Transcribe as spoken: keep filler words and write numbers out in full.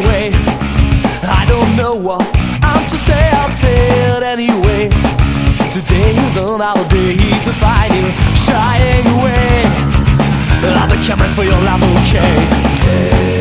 away. I don't know what I'm to say, I'll say it anyway. Today is another day to find you shying away. I'll be coming for your love, okay?